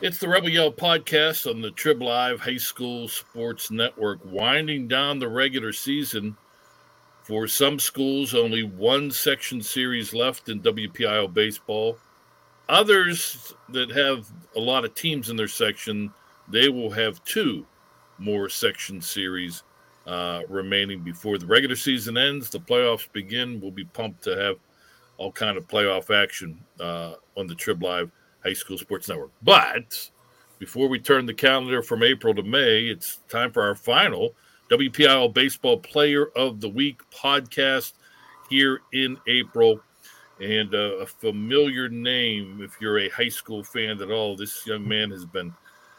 It's the Rebel Yell podcast on the Trib Live High School Sports Network, winding down the regular season. For some schools, only one section series left in WPIL baseball. Others that have a lot of teams in their section, they will have two more section series remaining before the regular season ends. The playoffs begin. We'll be pumped to have all kind of playoff action on the Trib Live High School Sports Network. But before we turn the calendar from April to May, it's time for our final WPIL Baseball Player of the Week podcast here in April. And a familiar name, if you're a high school fan at all, this young man has been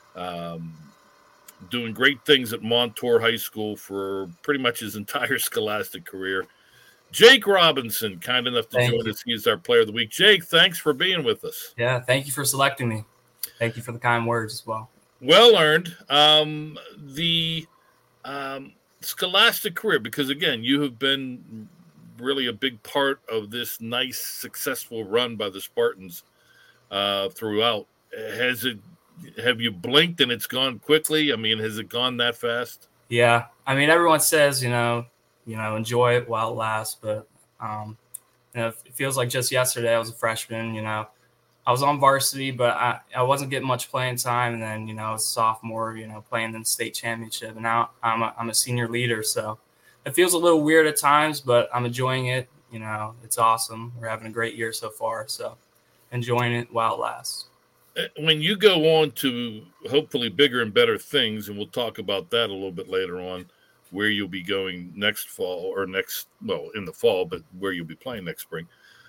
doing great things at Montour High School for pretty much his entire scholastic career. Jake Robinson, kind enough to join us. He is our Player of the Week. Jake, thanks for being with us. Yeah, thank you for selecting me. Thank you for the kind words as well. Well earned. The scholastic career, because, again, you have been really a big part of this nice, successful run by the Spartans throughout. Have you blinked and it's gone quickly? I mean, has it gone that fast? Yeah. I mean, everyone says, enjoy it while it lasts. But, it feels like just yesterday I was a freshman, I was on varsity, but I wasn't getting much playing time. And then, I was a sophomore, playing in the state championship. And now I'm a senior leader. So it feels a little weird at times, but I'm enjoying it. It's awesome. We're having a great year so far. So enjoying it while it lasts. When you go on to hopefully bigger and better things, and we'll talk about that a little bit later on, where you'll be going next fall or in the fall, but where you'll be playing next spring.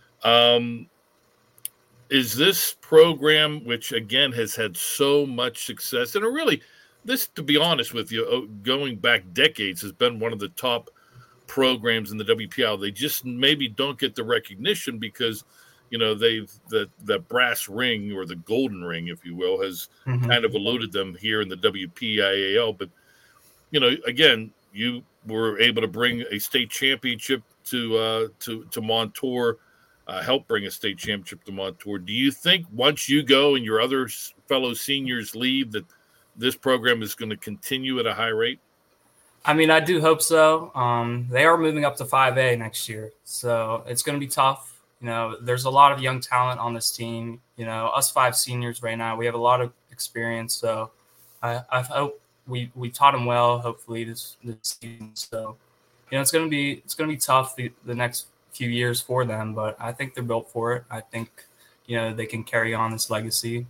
Is this program, which again has had so much success, and really this, to be honest with you, going back decades, has been one of the top programs in the WPL. They just maybe don't get the recognition because, the brass ring or the golden ring, if you will, has kind of eluded them here in the WPIAL. But, again, you were able to bring a state championship to Montour, help bring a state championship to Montour. Do you think once you go and your other fellow seniors leave that this program is going to continue at a high rate? I mean, I do hope so. They are moving up to 5A next year, so it's going to be tough. There's a lot of young talent on this team. Us five seniors right now, we have a lot of experience. So I hope we taught them well, hopefully this season. So, it's going to be tough the next few years for them, but I think they're built for it. I think, they can carry on this legacy.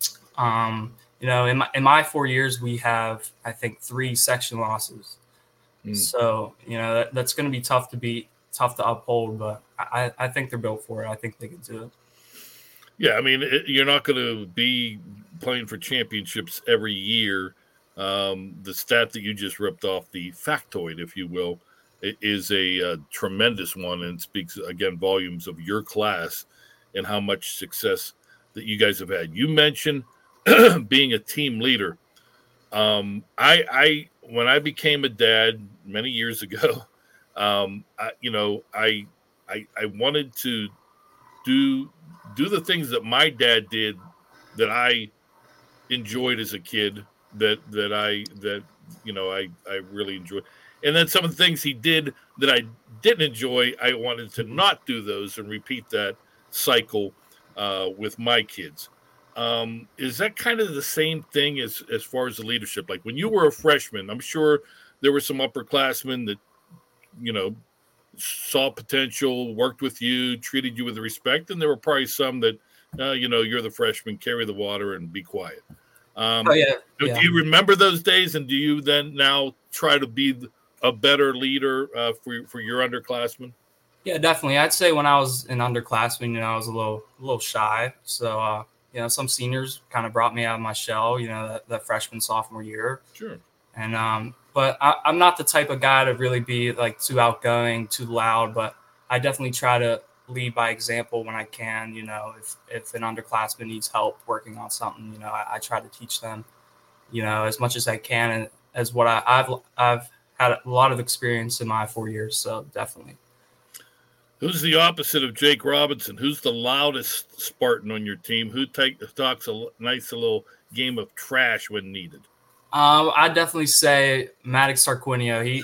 In my 4 years, we have, I think, 3 section losses. So, that's going to be tough to beat, tough to uphold, but I think they're built for it. I think they can do it. Yeah, I mean, you're not going to be playing for championships every year. The stat that you just ripped off, the factoid, if you will, is a tremendous one and speaks, again, volumes of your class and how much success that you guys have had. You mentioned being a team leader. When I became a dad many years ago, I wanted to do the things that my dad did that I enjoyed as a kid, that I really enjoyed. And then some of the things he did that I didn't enjoy, I wanted to not do those and repeat that cycle with my kids. Is that kind of the same thing as far as the leadership? Like when you were a freshman, I'm sure there were some upperclassmen that, saw potential, worked with you, treated you with respect. And there were probably some that, you're the freshman, carry the water and be quiet. Do you remember those days? And do you then now try to be a better leader for your underclassmen? Yeah, definitely. I'd say when I was an underclassman, I was a little shy. So, some seniors kind of brought me out of my shell, that freshman, sophomore year. Sure. And, but I'm not the type of guy to really be like too outgoing, too loud, but I definitely try to lead by example when I can. If an underclassman needs help working on something, I try to teach them, as much as I can. And as what I've had a lot of experience in my 4 years. So definitely. Who's the opposite of Jake Robinson? Who's the loudest Spartan on your team? Who talks a nice little game of trash when needed? I'd definitely say Maddox Tarquinio. He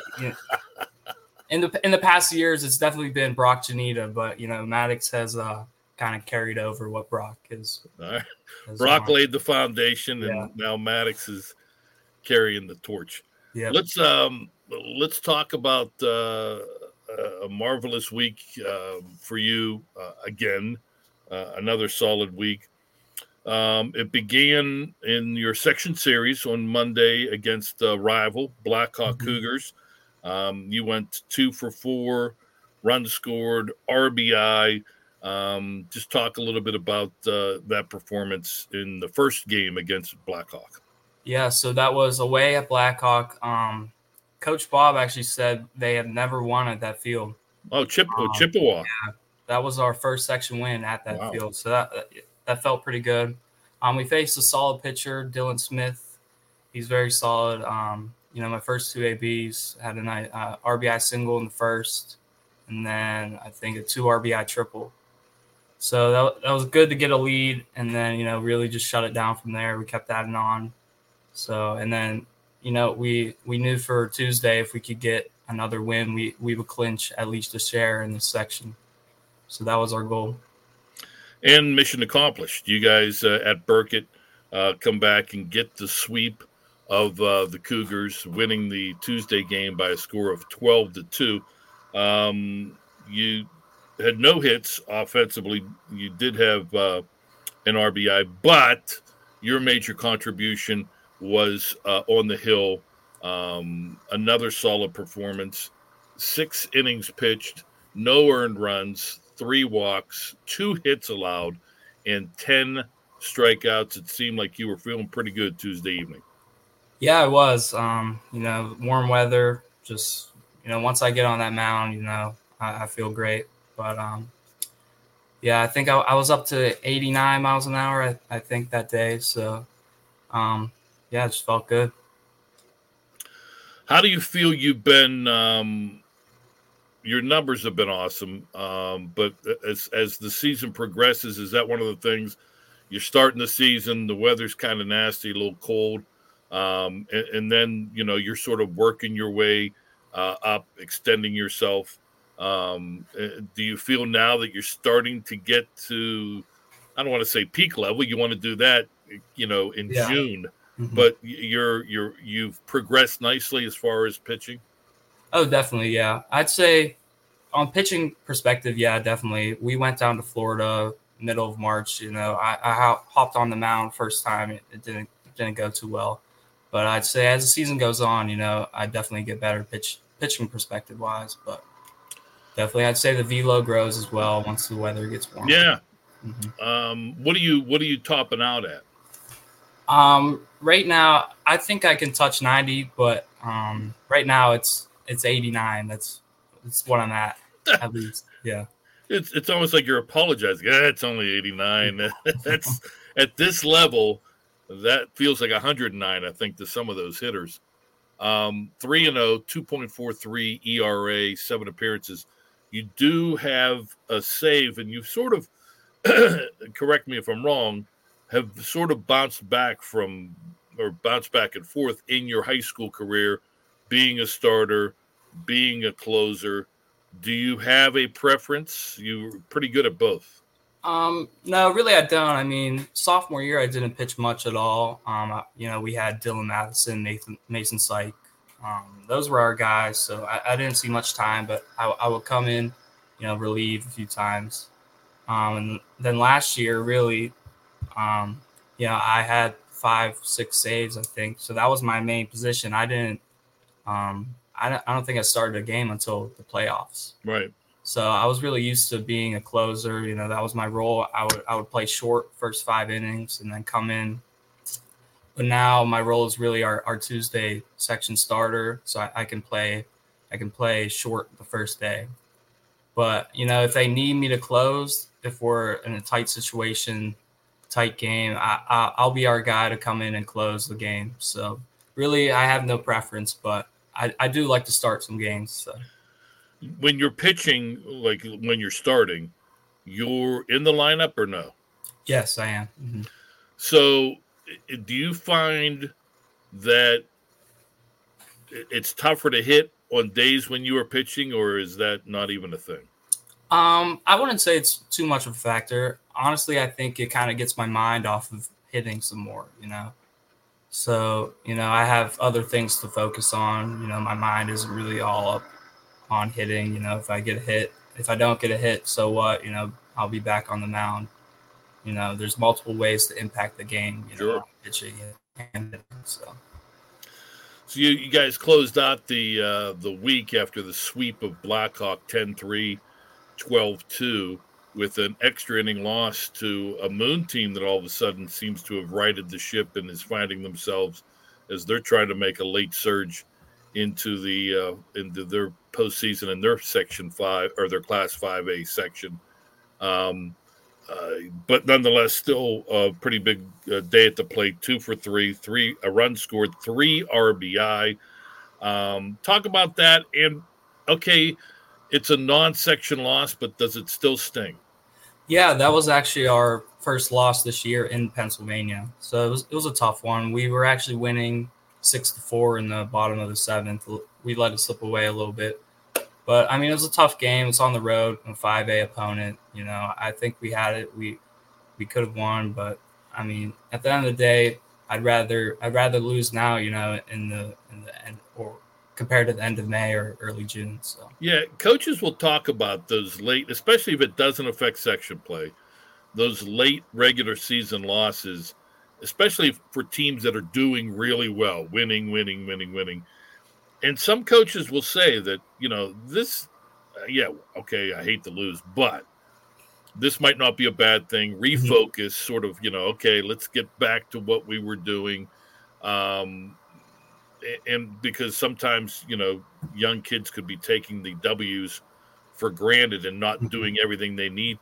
in the past years, it's definitely been Brock Janita, but Maddox has kind of carried over what Brock is. Right. Brock laid the foundation, and Yeah. now Maddox is carrying the torch. Yeah. Let's talk about a marvelous week for you again. Another solid week. It began in your section series on Monday against rival Blackhawk Cougars. You went 2 for 4, runs scored, RBI. Just talk a little bit about that performance in the first game against Blackhawk. Yeah, so that was away at Blackhawk. Coach Bob actually said they have never won at that field. Oh, Chippewa. Yeah, that was our first section win at that field. So that felt pretty good. We faced a solid pitcher, Dylan Smith. He's very solid. My first 2 ABs had a nice RBI single in the first, and then I think a 2 RBI triple. So that was good to get a lead, and then really just shut it down from there. We kept adding on. So and then we knew for Tuesday if we could get another win, we would clinch at least a share in this section. So that was our goal. And mission accomplished. You guys at Burkett come back and get the sweep of the Cougars, winning the Tuesday game by a score of 12-2. You had no hits offensively. You did have an RBI, but your major contribution was on the hill. Another solid performance. 6 innings pitched, no earned runs, 3 walks, 2 hits allowed, and 10 strikeouts. It seemed like you were feeling pretty good Tuesday evening. Yeah, it was. Warm weather. Just once I get on that mound, I feel great. But I think I was up to 89 miles an hour. I think that day. So it just felt good. How do you feel you've been? Your numbers have been awesome, but as the season progresses, is that one of the things? You're starting the season, the weather's kind of nasty, a little cold, and then you're sort of working your way up, extending yourself. Do you feel now that you're starting to get to? I don't want to say peak level. You want to do that, in June. Mm-hmm. But you've progressed nicely as far as pitching? Oh, definitely, yeah. I'd say on pitching perspective, yeah, definitely. We went down to Florida middle of March. I hopped on the mound first time. It didn't go too well. But I'd say as the season goes on, I definitely get better pitching perspective-wise. But definitely I'd say the velo grows as well once the weather gets warm. Yeah. Mm-hmm. What are you topping out at? Right now, I think I can touch 90, but right now it's 89. That's what I'm at least. Yeah. It's almost like you're apologizing. it's only 89. That's at this level, that feels like 109, I think, to some of those hitters. 3-0, 2.43 ERA, 7 appearances. You do have a save, and you've sort of, correct me if I'm wrong, have sort of bounced back and forth in your high school career, being a starter, being a closer. Do you have a preference? You're pretty good at both. No, really I don't. I mean, sophomore year I didn't pitch much at all. We had Dylan Matheson, Mason Syke. Those were our guys, so I didn't see much time, but I would come in, relieve a few times. And then last year, really, I had 5-6 saves, I think. So that was my main position. I didn't. I don't think I started a game until the playoffs. Right. So I was really used to being a closer. That was my role. I would play short first 5 innings and then come in. But now my role is really our Tuesday section starter. So I can play short the first day. But if they need me to close, if we're in a tight situation, tight game, I'll be our guy to come in and close the game. So really, I have no preference, but I do like to start some games. So. When you're pitching, like when you're starting, you're in the lineup or no? Yes, I am. Mm-hmm. So, do you find that it's tougher to hit on days when you are pitching, or is that not even a thing? I wouldn't say it's too much of a factor. Honestly, I think it kind of gets my mind off of hitting some more, you know. So, you know, I have other things to focus on. You know, my mind isn't really all up on hitting. You know, if I get a hit, if I don't get a hit, so what? You know, I'll be back on the mound. You know, there's multiple ways to impact the game, you know, Sure. pitching and hitting. So, So you guys closed out the week after the sweep of Blackhawk 10-3, 12-2 with an extra inning loss to a Moon team that all of a sudden seems to have righted the ship and is finding themselves as they're trying to make a late surge into their postseason in their Section 5 or their Class 5A section. Um, but nonetheless, still a pretty big day at the plate. 2 for 3, a run scored, 3 RBI. Talk about that. And okay, it's a non-section loss, but does it still sting? yeah, that was actually our first loss this year in Pennsylvania. So it was a tough one. We were actually winning 6-4 in the bottom of the seventh. We let it slip away a little bit. But I mean, it was a tough game. It's on the road, a 5A opponent. You know, I think we had it. We could have won, but I mean, at the end of the day, I'd rather lose now. You know, in the end or compared to the end of May or early June. So Yeah, coaches will talk about those late, especially if it doesn't affect section play, those late regular season losses, especially for teams that are doing really well, winning. And some coaches will say that, this, yeah, okay, I hate to lose, but this might not be a bad thing. Refocus, sort of, okay, let's get back to what we were doing. Um, and because sometimes, young kids could be taking the W's for granted and not doing everything they need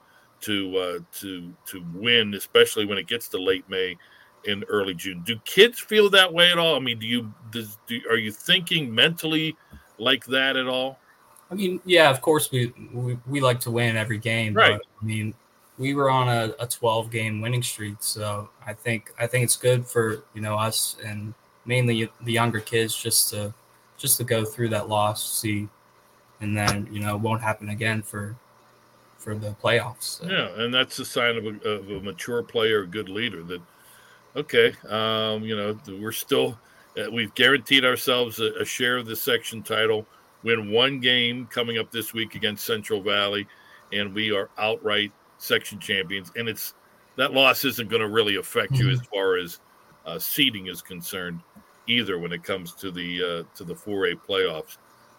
to win, especially when it gets to late May and early June. Do kids feel that way at all? I mean, are you thinking mentally like that at all? I mean, yeah, of course we like to win every game, Right. but I mean, we were on a 12 game winning streak, so I think it's good for us and mainly the younger kids just to go through that loss, see, and then it won't happen again for the playoffs. So. Yeah, and that's a sign of a mature player, a good leader. That okay, we're still we've guaranteed ourselves a share of the section title. Win one game coming up this week against Central Valley, and we are outright section champions. And that loss isn't going to really affect you as far as seeding is concerned either when it comes to the 4A playoffs.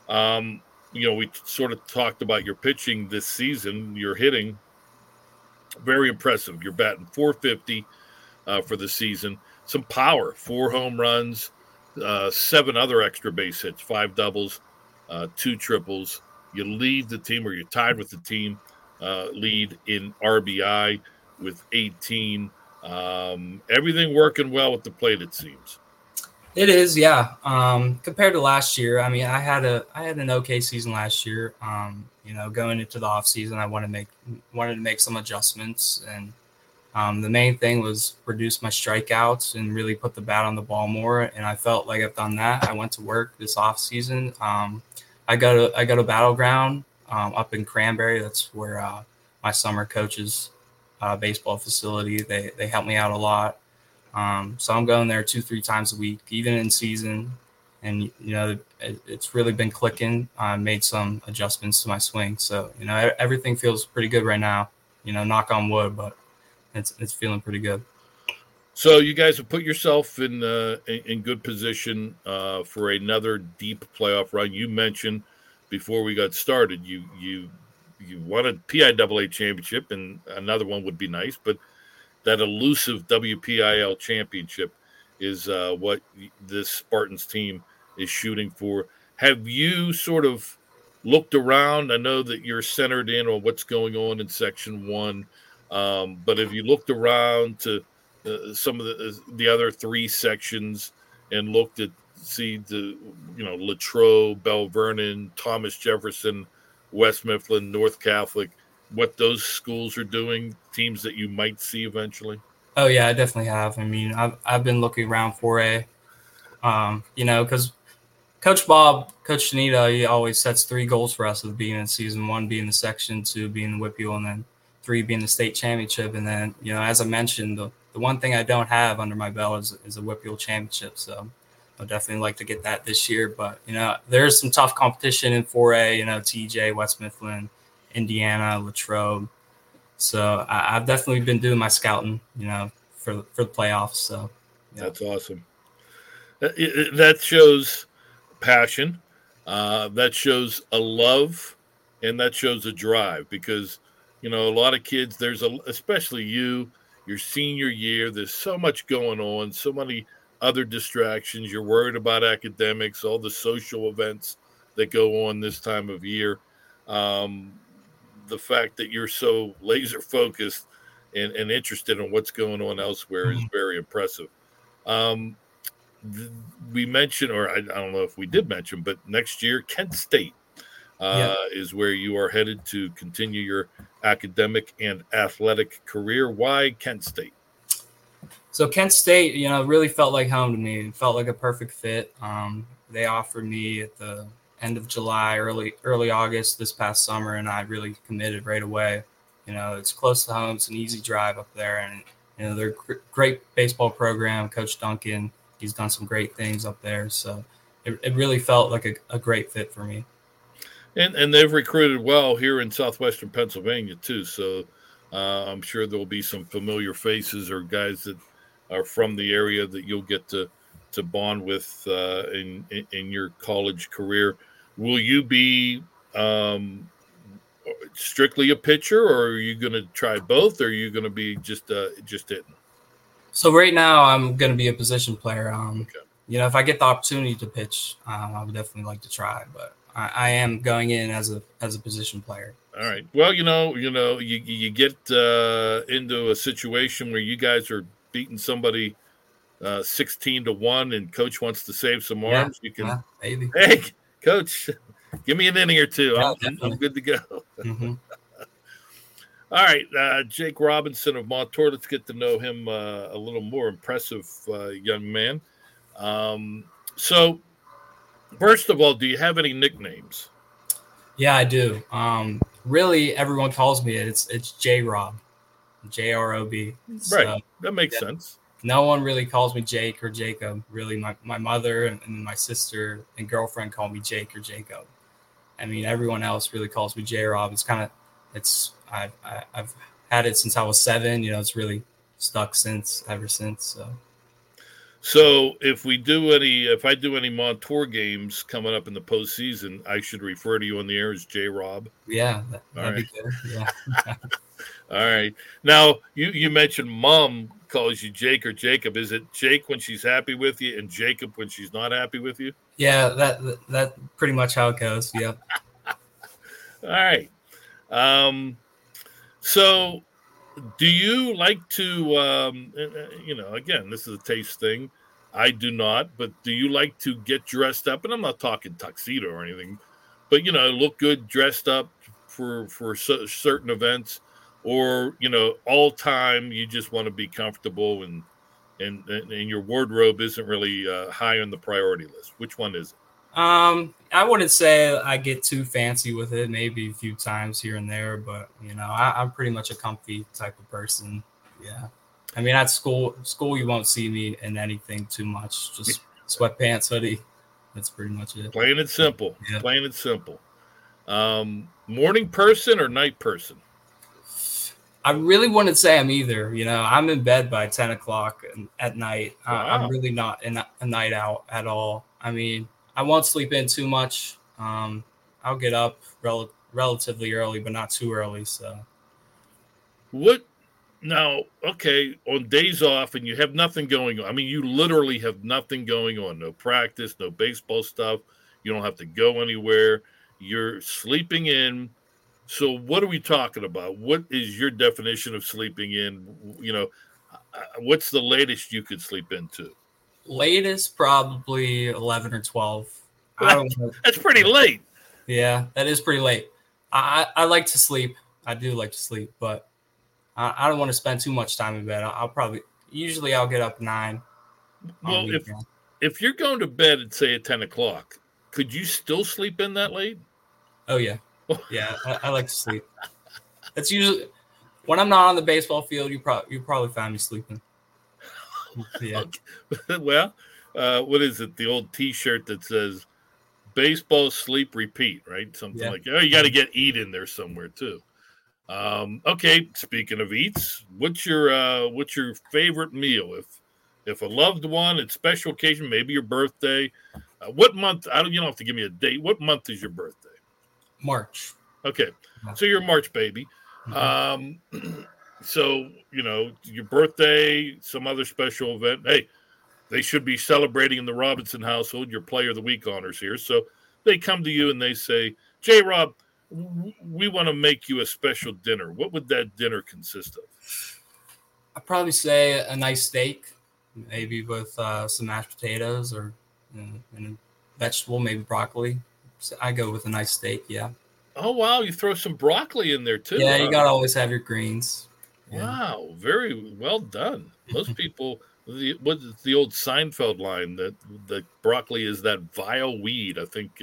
We sort of talked about your pitching this season. Your hitting, very impressive. You're batting .450 for the season. Some power, 4 home runs, 7 other extra base hits, 5 doubles, 2 triples. You lead the team, or you're tied with the team lead in RBI with 18. Everything working well with the plate, it seems. It is, yeah. Compared to last year, I mean, I had an okay season last year. Going into the off season, I wanted to make some adjustments, and the main thing was reduce my strikeouts and really put the bat on the ball more. And I felt like I've done that. I went to work this off season. I go to Battleground up in Cranberry. That's where my summer coaches baseball facility. They help me out a lot. So I'm going there 2-3 times a week, even in season. And, it's really been clicking. I made some adjustments to my swing. So, everything feels pretty good right now, knock on wood, but it's feeling pretty good. So you guys have put yourself in good position for another deep playoff run. You mentioned before we got started, you wanted PIAA championship, and another one would be nice, but that elusive WPIL championship is what this Spartans team is shooting for. Have you sort of looked around? I know that you're centered in on what's going on in Section 1, but have you looked around to some of the other 3 sections and looked at see Latrobe, Bell Vernon, Thomas Jefferson, West Mifflin, North Catholic, what those schools are doing, teams that you might see eventually? Oh yeah, I definitely have. I mean, I've been looking around 4A, because Coach Shanita, he always sets 3 goals for us of being in season. 1 being the section, 2 being the WPIAL, and then 3 being the state championship. And then, as I mentioned, the one thing I don't have under my belt is a WPIAL championship. So I'd definitely like to get that this year. But, there's some tough competition in 4A, TJ, West Mifflin, Indiana, Latrobe. So I've definitely been doing my scouting, for the playoffs. So yeah. That's awesome. That shows passion. That shows a love, and that shows a drive, because a lot of kids, especially your senior year, there's so much going on, so many other distractions. You're worried about academics, all the social events that go on this time of year. The fact that you're so laser focused and interested in what's going on elsewhere is very impressive. We mentioned, or I don't know if we did mention, but next year, Kent State is where you are headed to continue your academic and athletic career. Why Kent State? So Kent State, really felt like home to me. It felt like a perfect fit. They offered me at the end of July, early August this past summer, and I really committed right away. It's close to home. It's an easy drive up there, and they're a great baseball program. Coach Duncan, he's done some great things up there. So it really felt like a great fit for me. And they've recruited well here in southwestern Pennsylvania too. So I'm sure there'll be some familiar faces or guys that are from the area that you'll get to bond with in your college career. Will you be strictly a pitcher, or are you going to try both, or are you going to be just hitting? So right now I'm going to be a position player. Okay. If I get the opportunity to pitch, I would definitely like to try, but I am going in as a position player. All right. Well, you get into a situation where you guys are beating somebody 16-1, and coach wants to save some arms. You can, maybe. Hey, coach, give me an inning or two. I'm good to go. Mm-hmm. All right, Jake Robinson of Montour. Let's get to know him a little more. Impressive young man. So, first of all, do you have any nicknames? Yeah, I do. Really, everyone calls me it. It's J-Rob, J-R-O-B. Right, that makes sense. No one really calls me Jake or Jacob. Really, my mother and my sister and girlfriend call me Jake or Jacob. I mean, everyone else really calls me J-Rob. I've had it since I was 7. It's really stuck ever since. So if I do any Montour games coming up in the postseason, I should refer to you on the air as J-Rob. Yeah, that'd be good. Yeah. All right. Now you mentioned Mom calls you Jake or Jacob. Is it Jake when she's happy with you and Jacob when she's not happy with you? Yeah, that pretty much how it goes. Yeah. All right. So do you like to, again, this is a taste thing. I do not, but do you like to get dressed up? And I'm not talking tuxedo or anything, but, look good dressed up for certain events, or, all time you just want to be comfortable and your wardrobe isn't really high on the priority list. Which one is it? I wouldn't say I get too fancy with it, maybe a few times here and there, but I'm pretty much a comfy type of person. Yeah. I mean, at school you won't see me in anything too much, just sweatpants, hoodie. That's pretty much it. Plain and simple. Yeah. Plain and simple. Morning person or night person? I really wouldn't say I'm either. I'm in bed by 10 o'clock at night. Wow. I'm really not a night out at all. I mean, I won't sleep in too much. I'll get up relatively early, but not too early. So, what now? Okay, on days off and you have nothing going on. I mean, you literally have nothing going on. No practice, no baseball stuff. You don't have to go anywhere. You're sleeping in. So, what are we talking about? What is your definition of sleeping in? What's the latest you could sleep into? Latest probably 11 or 12. I don't know. That's pretty late. Yeah, that is pretty late. I like to sleep. I do like to sleep, but I don't want to spend too much time in bed. Usually I'll get up 9. Well, if you're going to bed at say at 10 o'clock, could you still sleep in that late? Oh yeah, yeah. I like to sleep. That's usually when I'm not on the baseball field. You probably find me sleeping. Yeah. Okay. Well, what is it? The old T-shirt that says "Baseball, sleep, repeat," right? Something like that. Oh, you got to get eat in there somewhere too. Okay. Speaking of eats, what's your favorite meal? If a loved one, it's special occasion, maybe your birthday. What month? You don't have to give me a date. What month is your birthday? March. Okay, so you're a March baby. Mm-hmm. So your birthday, some other special event. Hey, they should be celebrating in the Robinson household your Player of the Week honors here. So they come to you and they say, "J. Rob, we want to make you a special dinner. What would that dinner consist of?" I'd probably say a nice steak, maybe with some mashed potatoes or and a vegetable, maybe broccoli. So I go with a nice steak, yeah. Oh, wow. You throw some broccoli in there, too. Yeah, you got to always have your greens. Wow. Yeah. Very well done. Most people, what's the old Seinfeld line that broccoli is that vile weed? I think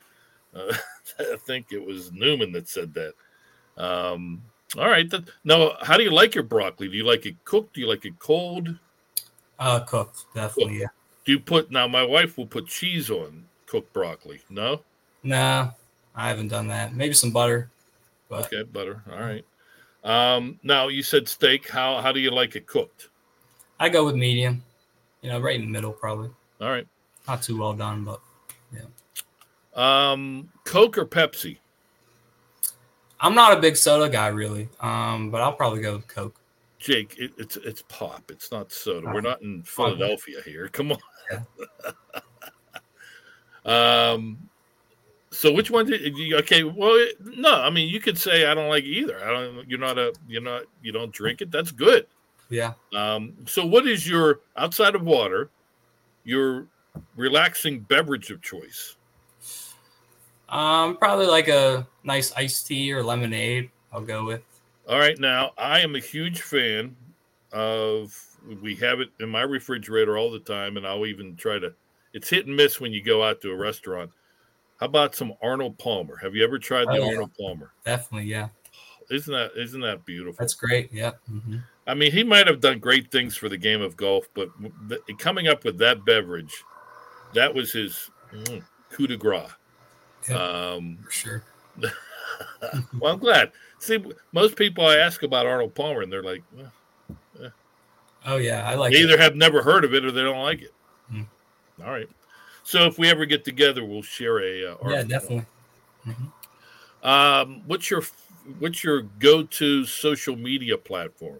I think it was Newman that said that. All right. Now, how do you like your broccoli? Do you like it cooked? Do you like it cold? Cooked, definitely, yeah. Do you now my wife will put cheese on cooked broccoli. No? No, I haven't done that. Maybe some butter. But... Okay, butter. All right. Now you said steak. How do you like it cooked? I go with medium. Right in the middle, probably. All right. Not too well done, but yeah. Coke or Pepsi? I'm not a big soda guy, really. But I'll probably go with Coke. Jake, it's pop. It's not soda. We're not in Philadelphia here. Come on. Yeah. So which one did you? Okay, well, no. I mean, you could say I don't like either. You don't drink it. That's good. Yeah. So what is your outside of water, your relaxing beverage of choice? Probably like a nice iced tea or lemonade. I'll go with. All right. Now, I am a huge fan of. We have it in my refrigerator all the time, and I'll even try to. It's hit and miss when you go out to a restaurant. How about some Arnold Palmer? Have you ever tried the Arnold Palmer? Definitely, yeah. Isn't that beautiful? That's great, yeah. Mm-hmm. I mean, he might have done great things for the game of golf, but coming up with that beverage, that was his coup de grace. Yeah, for sure. Well, I'm glad. See, most people I ask about Arnold Palmer, and they're like, "Oh yeah, I like." They either have never heard of it or they don't like it. Mm. All right. So if we ever get together, we'll share a. Yeah, definitely. Mm-hmm. What's your go-to social media platform?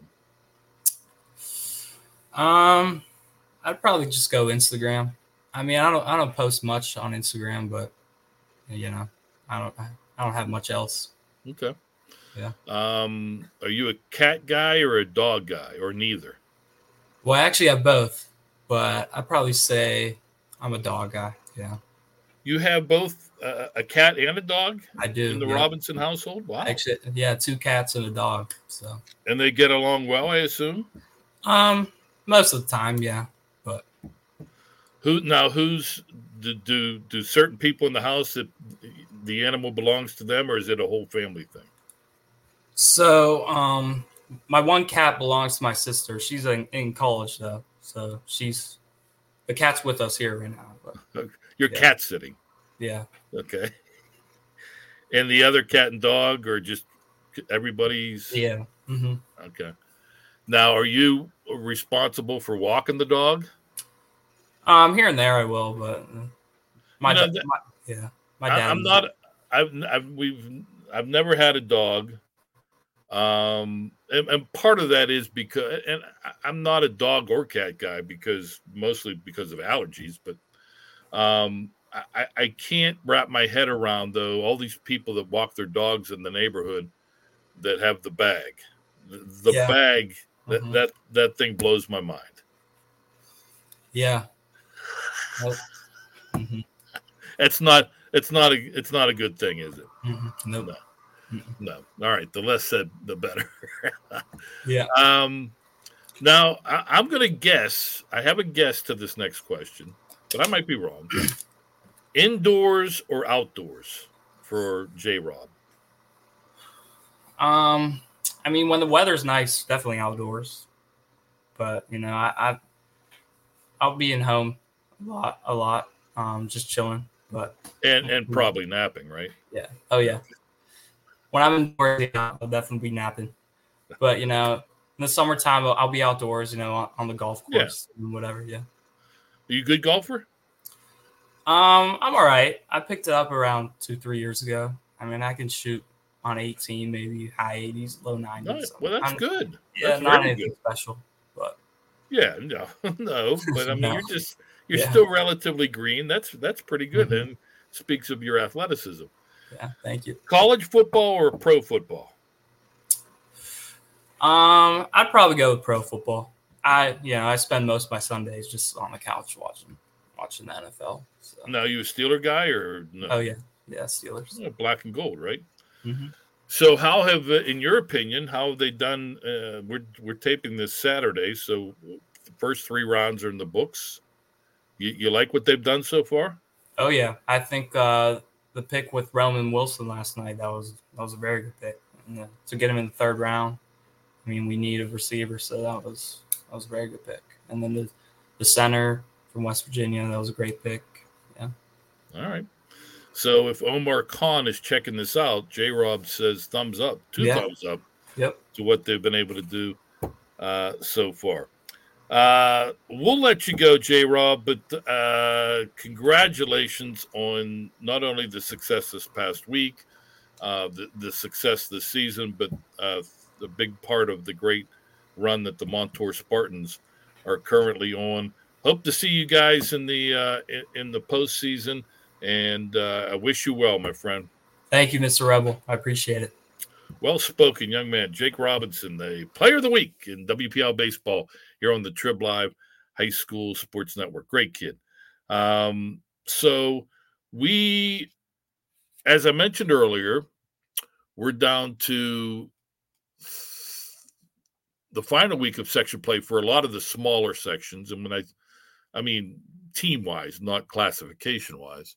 I'd probably just go Instagram. I mean, I don't post much on Instagram, but I don't have much else. Okay. Yeah. Are you a cat guy or a dog guy, or neither? Well, I actually have both, but I'd probably say I'm a dog guy. Yeah. You have both a cat and a dog? I do. In the Robinson household? Wow. Actually, yeah, 2 cats and a dog. So. And they get along well, I assume? Most of the time, yeah. But who's do certain people in the house that the animal belongs to them, or is it a whole family thing? So, my one cat belongs to my sister. She's in college though, so the cat's with us here right now. But, You're cat sitting. Yeah. Okay. And the other cat and dog, or just everybody's? Yeah. Mm-hmm. Okay. Now, are you responsible for walking the dog? Here and there I will, but my dad. I'm not. I've never had a dog. And part of that is because, and I'm not a dog or cat guy mostly because of allergies, but I can't wrap my head around though all these people that walk their dogs in the neighborhood that have the bag. The bag, that thing blows my mind. Yeah. Nope. Mm-hmm. It's not a good thing, is it? Mm-hmm. Nope. No. Mm-mm. No. All right. The less said, the better. Yeah. Now I'm going to guess. I have a guess to this next question, but I might be wrong. Indoors or outdoors for J. Rob? I mean, when the weather's nice, definitely outdoors. But I'll be in home a lot, just chilling. But And probably napping, right? yeah. Oh yeah. When I'm indoors, yeah, I'll definitely be napping. But in the summertime, I'll be outdoors. On the golf Yeah. course and whatever. Yeah. Are you a good golfer? I'm all right. I picked it up around 2-3 years ago. I mean, I can shoot on 18, maybe high 80s, low 90s. Well, that's good. Yeah, That's not very anything good. special, but Yeah, no, no. But I mean, no. you're Yeah. still relatively green. That's pretty good, Mhm. and speaks of your athleticism. Yeah, thank you. College football or pro football? I'd probably go with pro football. I spend most of my Sundays just on the couch watching the NFL. So. Now, you a Steeler guy or no? Oh yeah, Steelers. Black and gold, right? Mm-hmm. So, how have, in your opinion, how have they done? We're taping this Saturday, so the first 3 rounds are in the books. You like what they've done so far? Oh yeah, I think the pick with Roman Wilson last night that was a very good pick. And, to get him in the 3rd round, I mean, we need a receiver, so that was a very good pick. And then the center from West Virginia, that was a great pick. Yeah. All right. So if Omar Khan is checking this out, J. Rob says thumbs up, 2 thumbs up. Yep. To what they've been able to do so far. We'll let you go, J. Rob, but congratulations on not only the success this past week, the success this season, but the big part of the great run that the Montour Spartans are currently on. Hope to see you guys in the postseason, and I wish you well, my friend. Thank you, Mr. Rebel. I appreciate it. Well-spoken young man, Jake Robinson, the player of the week in WPL baseball here on the Trib Live High School Sports Network. Great kid. So we, as I mentioned earlier, we're down to the final week of section play for a lot of the smaller sections. And when I mean team-wise, not classification-wise.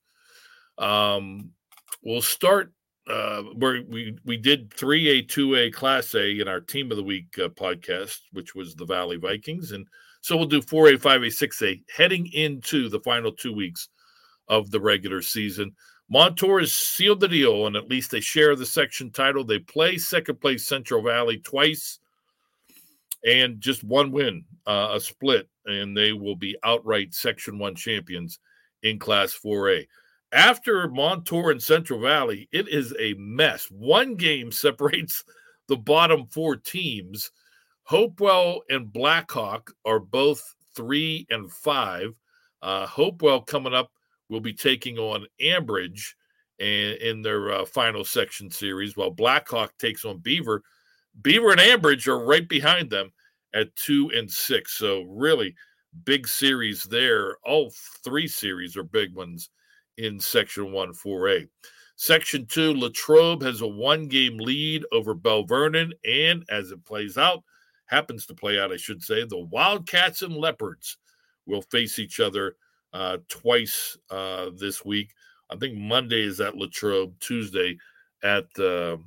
We'll start where we did 3A, 2A, Class A in our Team of the Week podcast, which was the Valley Vikings. And so we'll do 4A, 5A, 6A heading into the final 2 weeks of the regular season. Montour has sealed the deal on at least a share of the section title. They play second place Central Valley twice and just 1 win, a split, and they will be outright Section 1 champions in Class 4A. After Montour and Central Valley, it is a mess. 1 game separates the bottom 4 teams. Hopewell and Blackhawk are both 3 and 5. Hopewell coming up will be taking on Ambridge in their final section series, while Blackhawk takes on Beaver. Beaver and Ambridge are right behind them at 2 and 6. So really big series there. All 3 series are big ones in Section 1 4A. Section 2, Latrobe has a 1-game lead over Bell Vernon, and as it happens to play out, I should say, the Wildcats and Leopards will face each other twice this week. I think Monday is at Latrobe, Tuesday at Bell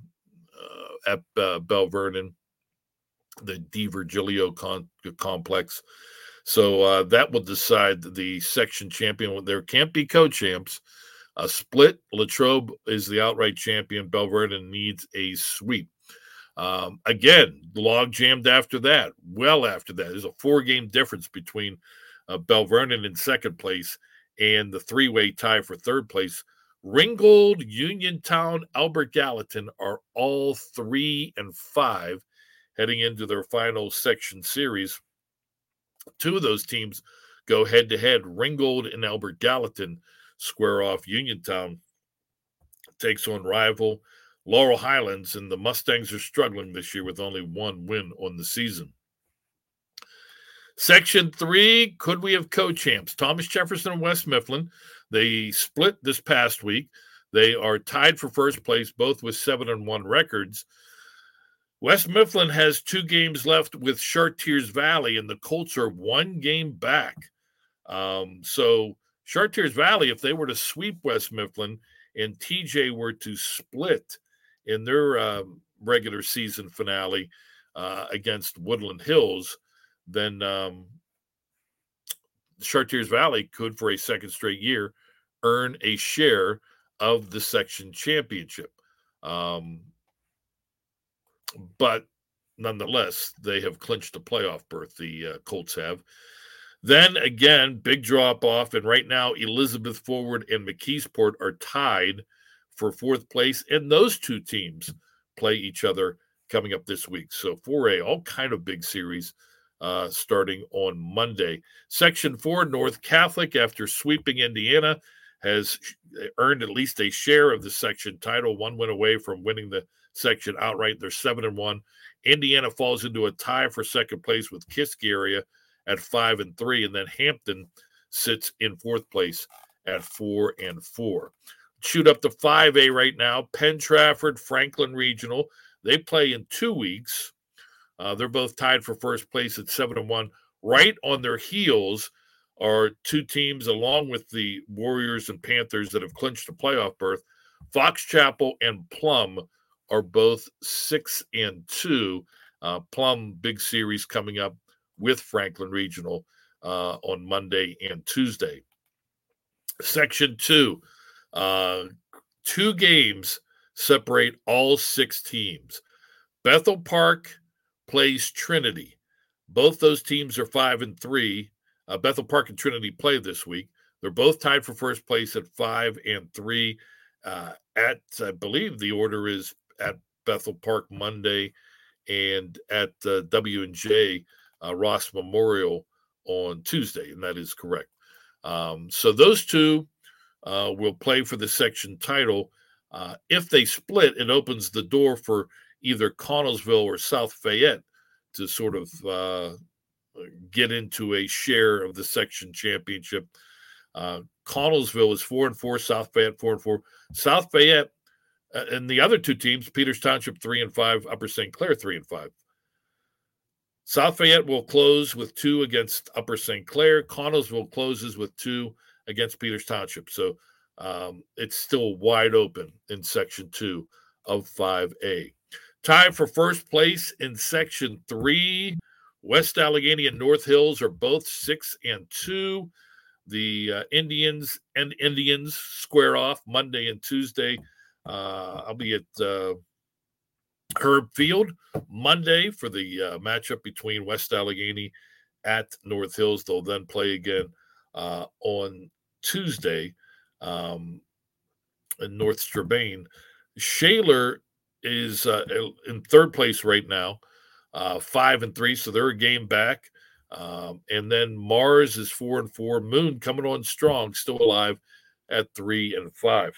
Vernon, the De Virgilio complex. So that will decide the section champion. There can't be co-champs. A split. Latrobe is the outright champion. Bell Vernon needs a sweep. Again, log jammed after that. Well after that. There's a 4-game difference between Bell Vernon in second place and the 3-way tie for third place. Ringgold, Uniontown, Albert Gallatin are all 3 and 5 heading into their final section series. 2 of those teams go head-to-head. Ringgold and Albert Gallatin square off. Uniontown takes on rival Laurel Highlands, and the Mustangs are struggling this year with only 1 win on the season. Section 3, could we have co-champs? Thomas Jefferson and West Mifflin. They split this past week. They are tied for first place, both with 7-1 records. West Mifflin has 2 games left with Chartiers Valley, and the Colts are 1 game back. So Chartiers Valley, if they were to sweep West Mifflin and TJ were to split in their regular season finale against Woodland Hills, then Chartiers Valley could, for a second straight year, earn a share of the section championship. But nonetheless, they have clinched a playoff berth, the Colts have. Then again, big drop off, and right now Elizabeth Forward and McKeesport are tied for 4th place, and those 2 teams play each other coming up this week. So 4A, all kind of big series starting on Monday. Section 4, North Catholic, after sweeping Indiana, has earned at least a share of the section title, 1 win away from winning the section outright. They're 7-1. Indiana falls into a tie for second place with Kiski area at 5-3, and then Hampton sits in 4th place at 4-4. Shoot up to 5A right now. Penn Trafford, Franklin Regional. They play in 2 weeks. They're both tied for first place at 7-1. Right on their heels are 2 teams, along with the Warriors and Panthers, that have clinched a playoff berth. Fox Chapel and Plum are both 6-2. Plum, big series coming up with Franklin Regional on Monday and Tuesday. Section 2, 2 games separate all 6 teams. Bethel Park plays Trinity. Both those teams are 5-3. Bethel Park and Trinity play this week. They're both tied for first place at 5-3. I believe the order is at Bethel Park Monday and at W&J Ross Memorial on Tuesday, and that is correct. So those 2 will play for the section title. If they split, it opens the door for either Connellsville or South Fayette to sort of get into a share of the section championship. Connellsville is 4-4, South Fayette 4-4. South Fayette and the other 2 teams, Peters Township 3-5, Upper St. Clair 3-5. South Fayette will close with 2 against Upper St. Clair. Connellsville closes with 2 against Peters Township. So it's still wide open in Section 2 of 5A. Tied for first place in Section 3, West Allegheny and North Hills are both 6-2. The Indians square off Monday and Tuesday. I'll be at Herb Field Monday for the matchup between West Allegheny at North Hills. They'll then play again on Tuesday in North Strabane. Shaler is in 3rd place right now, 5-3, so they're a game back. And then Mars is 4-4. Moon coming on strong, still alive at 3-5.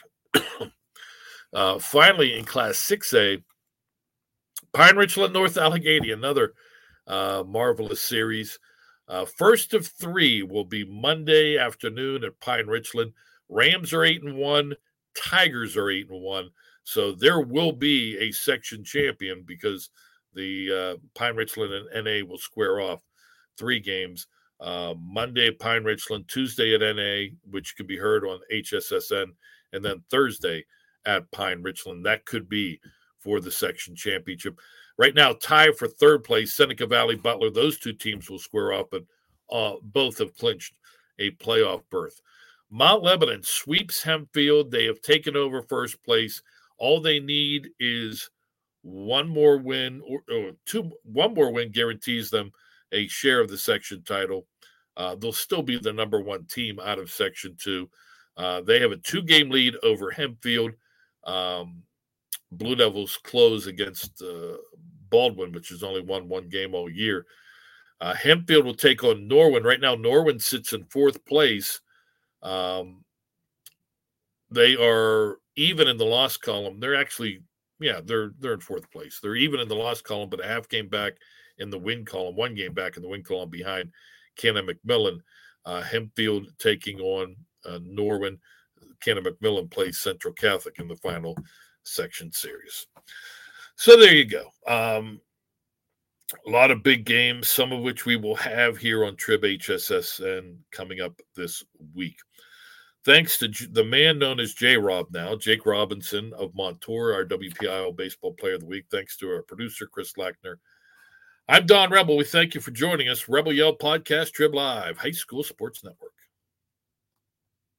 Finally, in Class 6A, Pine Richland, North Allegheny, another marvelous series. First of 3 will be Monday afternoon at Pine Richland. Rams are 8-1. Tigers are 8-1. So there will be a section champion because the Pine Richland and NA will square off 3 games. Monday at Pine Richland, Tuesday at NA, which can be heard on HSSN, and then Thursday at Pine Richland. That could be for the section championship. Right now, tie for 3rd place, Seneca Valley Butler. Those 2 teams will square off, but both have clinched a playoff berth. Mount Lebanon sweeps Hempfield. They have taken over first place. All they need is one more win, one more win guarantees them a share of the section title. They'll still be the number 1 team out of Section 2. They have a 2-game lead over Hempfield. Blue Devils close against Baldwin, which has only won 1 game all year. Hempfield will take on Norwin. Right now, Norwin sits in 4th place. They are even in the loss column. They're actually, they're in 4th place. They're even in the loss column, but a half game back in the win column, one game back in the win column behind Cannon McMillan. Hempfield taking on Norwin. Cannon McMillan plays Central Catholic in the final section series. So there you go. A lot of big games, some of which we will have here on Trib HSSN coming up this week. Thanks to the man known as J-Rob now, Jake Robinson of Montour, our WPIL Baseball Player of the Week. Thanks to our producer, Chris Lackner. I'm Don Rebel. We thank you for joining us. Rebel Yell Podcast, Trib Live, High School Sports Network.